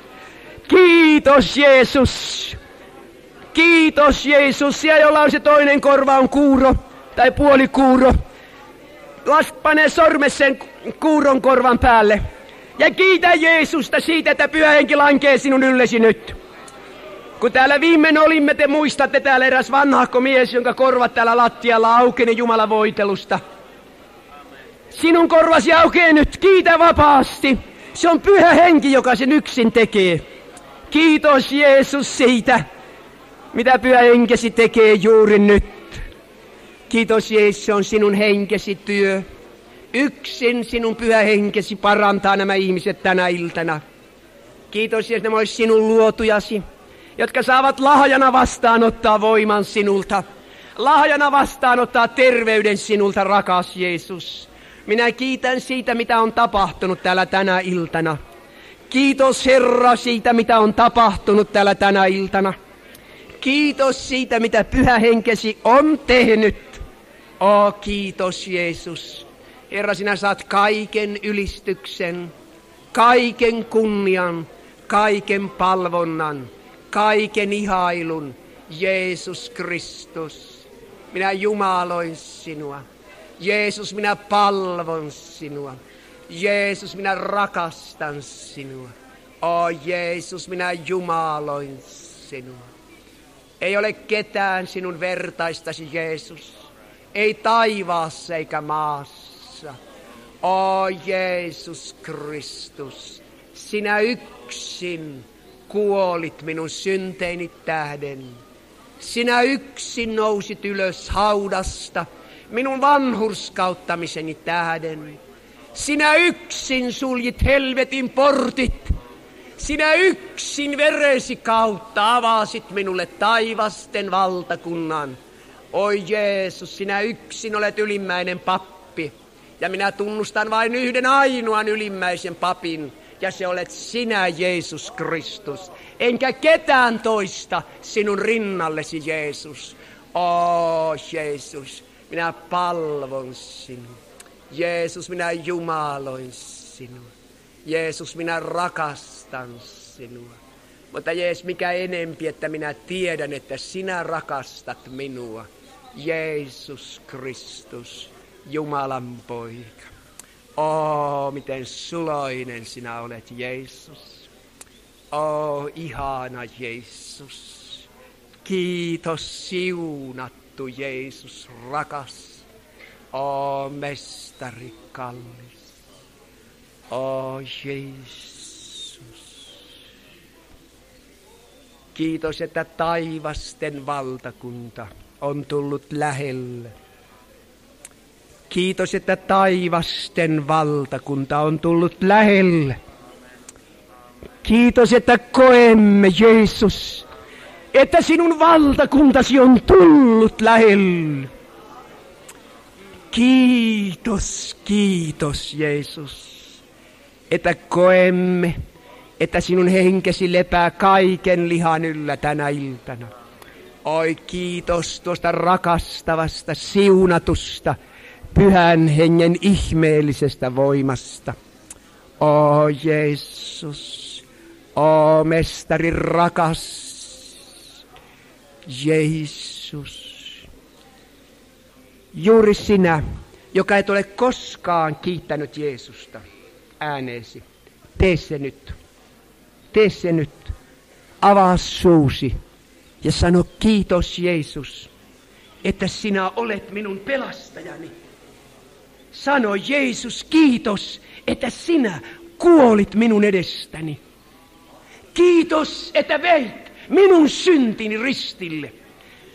Kiitos Jeesus. Kiitos Jeesus. Ja jolla on se toinen korva on kuuro tai puolikuuro. Pane sormes sen kuuron korvan päälle. Ja kiitä Jeesusta siitä, että Pyhä Henki lankee sinun yllesi nyt. Kun täällä viimein olimme, te muistatte täällä eräs vanhahko mies, jonka korvat täällä lattialla aukeni Jumalan voitelusta. Sinun korvasi aukeaa nyt, kiitä vapaasti. Se on Pyhä Henki, joka sen yksin tekee. Kiitos Jeesus siitä, mitä Pyhä Henkesi tekee juuri nyt. Kiitos Jeesus, se on sinun henkesi työ. Yksin sinun Pyhä Henkesi parantaa nämä ihmiset tänä iltana. Kiitos Jeesus, nämä olisi sinun luotujasi, jotka saavat lahjana vastaanottaa voiman sinulta. Lahjana vastaanottaa terveyden sinulta, rakas Jeesus. Minä kiitän siitä, mitä on tapahtunut täällä tänä iltana. Kiitos Herra siitä, mitä on tapahtunut täällä tänä iltana. Kiitos siitä, mitä Pyhä Henkesi on tehnyt. Kiitos Jeesus. Herra, sinä saat kaiken ylistyksen, kaiken kunnian, kaiken palvonnan, kaiken ihailun. Jeesus Kristus, minä jumaloin sinua. Jeesus, minä palvon sinua. Jeesus, minä rakastan sinua. Jeesus, minä jumaloin sinua. Ei ole ketään sinun vertaistasi, Jeesus. Ei taivaassa eikä maassa. Jeesus Kristus, sinä yksin kuolit minun synteini tähden. Sinä yksin nousit ylös haudasta minun vanhurskauttamiseni tähden. Sinä yksin suljit helvetin portit. Sinä yksin veresi kautta avasit minulle taivasten valtakunnan. Oi Jeesus, sinä yksin olet ylimmäinen pappi. Ja minä tunnustan vain yhden ainoan ylimmäisen papin. Ja se olet sinä, Jeesus Kristus. Enkä ketään toista sinun rinnallesi, Jeesus. Jeesus, minä palvon sinua. Jeesus, minä jumaloin sinua. Jeesus, minä rakastan sinua. Mutta Jeesus, mikä enempi, että minä tiedän, että sinä rakastat minua. Jeesus Kristus, Jumalan poika. Miten suloinen sinä olet, Jeesus. Ihana Jeesus. Kiitos, siunattu Jeesus, rakas. Mestari kallis. Jeesus. Kiitos, että taivasten valtakunta on tullut lähelle. Kiitos, että taivasten valtakunta on tullut lähelle. Kiitos, että koemme, Jeesus, että sinun valtakuntasi on tullut lähelle. Kiitos, kiitos, Jeesus, että koemme, että sinun henkesi lepää kaiken lihan yllä tänä iltana. Kiitos tuosta rakastavasta, siunatusta, Pyhän Hengen ihmeellisestä voimasta. Jeesus, mestari rakas, Jeesus. Juuri sinä, joka et ole koskaan kiittänyt Jeesusta ääneesi, tee se nyt. Tee se nyt. Avaa suusi ja sano kiitos Jeesus, että sinä olet minun pelastajani. Sano Jeesus kiitos, että sinä kuolit minun edestäni. Kiitos, että veit minun syntini ristille.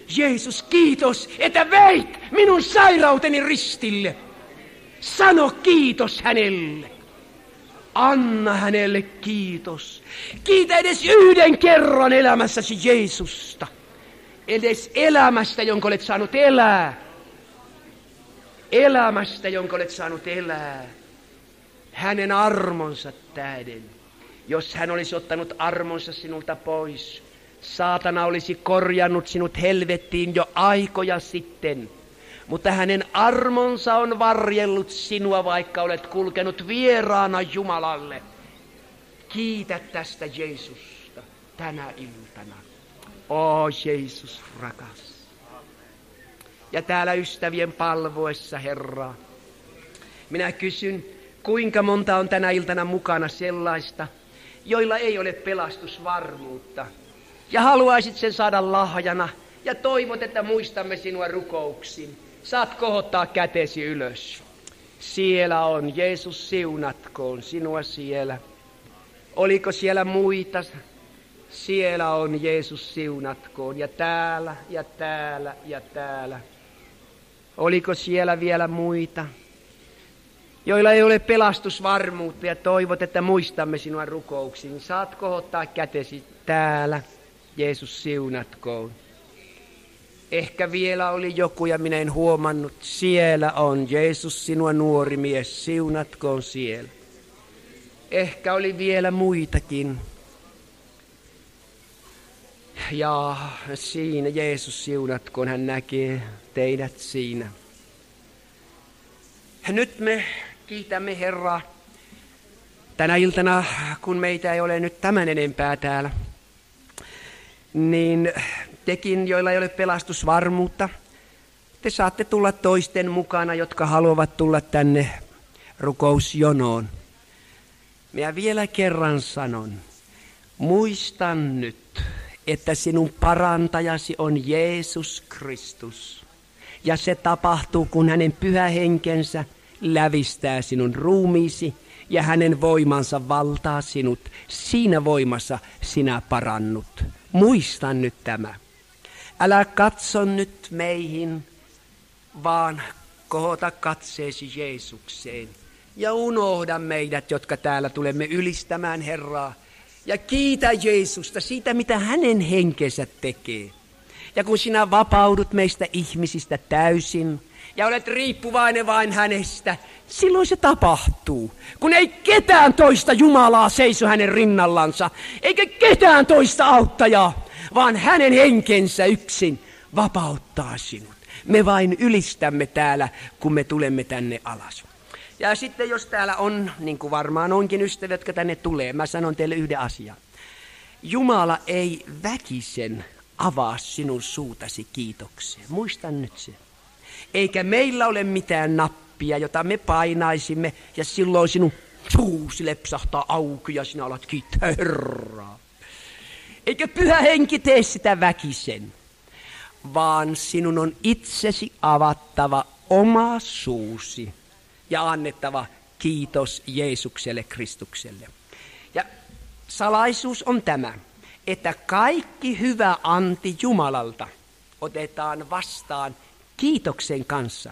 Jeesus, kiitos, että veit minun sairauteni ristille. Sano kiitos hänelle. Anna hänelle kiitos. Kiitä edes yhden kerran elämässäsi Jeesusta. Edes elämästä, jonka olet saanut elää. Elämästä, jonka olet saanut elää. Hänen armonsa tähden. Jos hän olisi ottanut armonsa sinulta pois, saatana olisi korjannut sinut helvettiin jo aikoja sitten. Mutta hänen armonsa on varjellut sinua, vaikka olet kulkenut vieraana Jumalalle. Kiitä tästä Jeesusta tänä iltana. O Jeesus rakas. Ja täällä ystävien palvoessa, Herra, minä kysyn, kuinka monta on tänä iltana mukana sellaista, joilla ei ole pelastusvarmuutta. Ja haluaisit sen saada lahjana ja toivot, että muistamme sinua rukouksiin. Saat kohottaa kätesi ylös. Siellä on, Jeesus siunatkoon sinua siellä. Oliko siellä muita? Siellä on, Jeesus siunatkoon. Ja täällä, ja täällä, ja täällä. Oliko siellä vielä muita, joilla ei ole pelastusvarmuutta ja toivot, että muistamme sinua rukouksiin? Saat kohottaa kätesi täällä, Jeesus siunatkoon. Ehkä vielä oli joku ja minä en huomannut. Siellä on, Jeesus sinua nuori mies, siunatkoon siellä. Ehkä oli vielä muitakin. Ja siinä Jeesus siunatkoon, hän näkee teidät siinä. Nyt me kiitämme Herraa tänä iltana, kun meitä ei ole nyt tämän enempää täällä. Niin tekin, joilla ei ole pelastusvarmuutta, te saatte tulla toisten mukana, jotka haluavat tulla tänne rukousjonoon. Minä vielä kerran sanon, muistan nyt, että sinun parantajasi on Jeesus Kristus. Ja se tapahtuu, kun hänen pyhä henkensä lävistää sinun ruumiisi ja hänen voimansa valtaa sinut. Siinä voimassa sinä parannut. Muista nyt tämä. Älä katso nyt meihin, vaan kohota katseesi Jeesukseen. Ja unohda meidät, jotka täällä tulemme ylistämään Herraa. Ja kiitä Jeesusta siitä, mitä hänen henkensä tekee. Ja kun sinä vapaudut meistä ihmisistä täysin ja olet riippuvainen vain hänestä, silloin se tapahtuu. Kun ei ketään toista Jumalaa seiso hänen rinnallansa, eikä ketään toista auttajaa, vaan hänen henkensä yksin vapauttaa sinut. Me vain ylistämme täällä, kun me tulemme tänne alas. Ja sitten jos täällä on, niin kuin varmaan onkin ystäviä, jotka tänne tulee, mä sanon teille yhden asian. Jumala ei väkisen avaa sinun suutasi kiitokseen. Muista nyt se. Eikä meillä ole mitään nappia, jota me painaisimme, ja silloin sinun suusi lepsahtaa auki ja sinä alat kiittää Herraa. Eikä Pyhä Henki tee sitä väkisen, vaan sinun on itsesi avattava oma suusi ja annettava kiitos Jeesukselle Kristukselle. Ja salaisuus on tämä, että kaikki hyvä anti Jumalalta otetaan vastaan kiitoksen kanssa.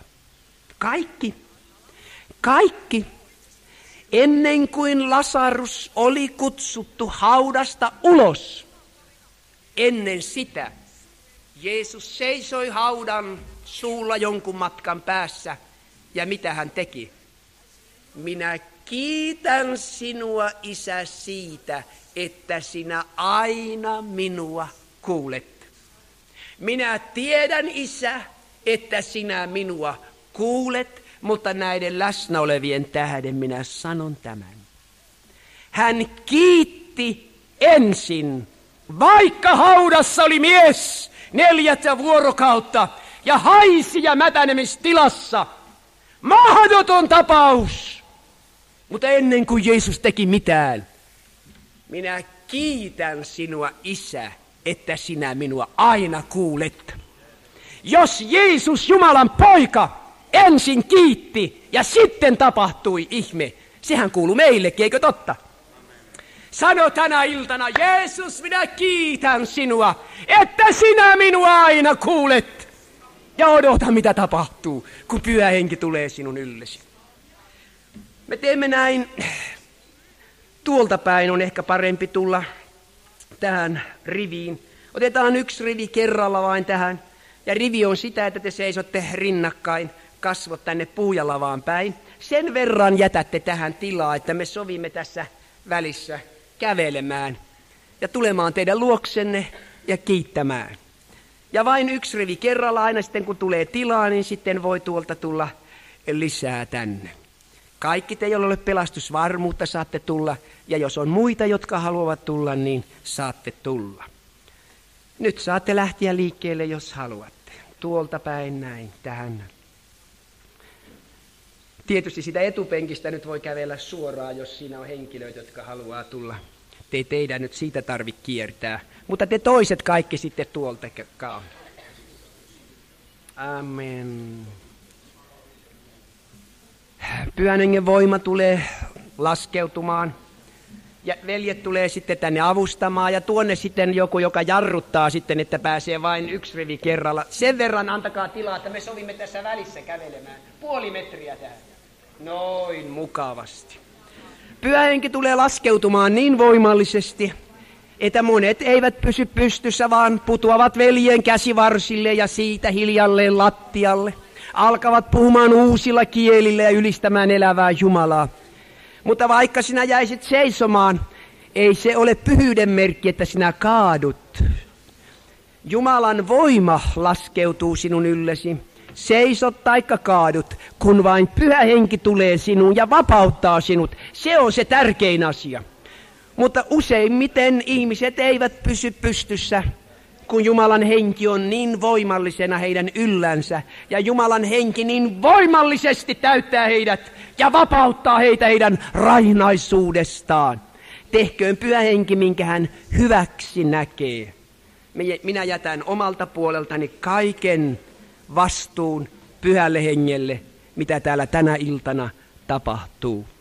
Kaikki. Ennen kuin Lasarus oli kutsuttu haudasta ulos, ennen sitä Jeesus seisoi haudan suulla jonkun matkan päässä. Ja mitä hän teki? Minä kiitän sinua, Isä, siitä, että sinä aina minua kuulet. Minä tiedän, Isä, että sinä minua kuulet, mutta näiden läsnä olevien tähden minä sanon tämän. Hän kiitti ensin, vaikka haudassa oli mies 4 vuorokautta ja haisi ja mätänemistilassa. Mahdoton tapaus. Mutta ennen kuin Jeesus teki mitään, minä kiitän sinua, Isä, että sinä minua aina kuulet. Jos Jeesus, Jumalan poika, ensin kiitti ja sitten tapahtui ihme, sehän kuuluu meillekin, eikö totta? Sano tänä iltana, Jeesus, minä kiitän sinua, että sinä minua aina kuulet. Ja odota, mitä tapahtuu, kun Pyhä Henki tulee sinun yllesi. Me teemme näin. Tuolta päin on ehkä parempi tulla tähän riviin. Otetaan yksi rivi kerralla vain tähän. Ja rivi on sitä, että te seisotte rinnakkain, kasvot tänne puhujalavaan päin. Sen verran jätätte tähän tilaa, että me sovimme tässä välissä kävelemään ja tulemaan teidän luoksenne ja kiittämään. Ja vain yksi rivi kerralla, aina sitten kun tulee tilaa, niin sitten voi tuolta tulla lisää tänne. Kaikki te, joilla ole pelastusvarmuutta, saatte tulla. Ja jos on muita, jotka haluavat tulla, niin saatte tulla. Nyt saatte lähteä liikkeelle, jos haluatte. Tuolta päin näin, tähän. Tietysti sitä etupenkistä nyt voi kävellä suoraan, jos siinä on henkilöitä, jotka haluaa tulla. Teidän nyt siitä tarvitse kiertää. Mutta te toiset kaikki sitten tuolta. Amen. Pyhän Hengen voima tulee laskeutumaan. Ja veljet tulee sitten tänne avustamaan ja tuonne sitten joku, joka jarruttaa sitten, että pääsee vain yksi rivi kerralla. Sen verran antakaa tilaa, että me sovimme tässä välissä kävelemään. 0,5 metriä tähän. Noin mukavasti. Pyhä Henki tulee laskeutumaan niin voimallisesti, että monet eivät pysy pystyssä, vaan putoavat veljen käsivarsille ja siitä hiljalleen lattialle. Alkavat puhumaan uusilla kielillä ja ylistämään elävää Jumalaa. Mutta vaikka sinä jäisit seisomaan, ei se ole pyhyyden merkki, että sinä kaadut. Jumalan voima laskeutuu sinun yllesi. Seisot taikka kaadut, kun vain Pyhä Henki tulee sinuun ja vapauttaa sinut. Se on se tärkein asia. Mutta useimmiten ihmiset eivät pysy pystyssä, kun Jumalan henki on niin voimallisena heidän yllänsä. Ja Jumalan henki niin voimallisesti täyttää heidät ja vapauttaa heitä heidän raihnaisuudestaan. Tehköön Pyhä Henki, minkä hän hyväksi näkee. Minä jätän omalta puoleltani kaiken vastuun Pyhälle Hengelle, mitä täällä tänä iltana tapahtuu.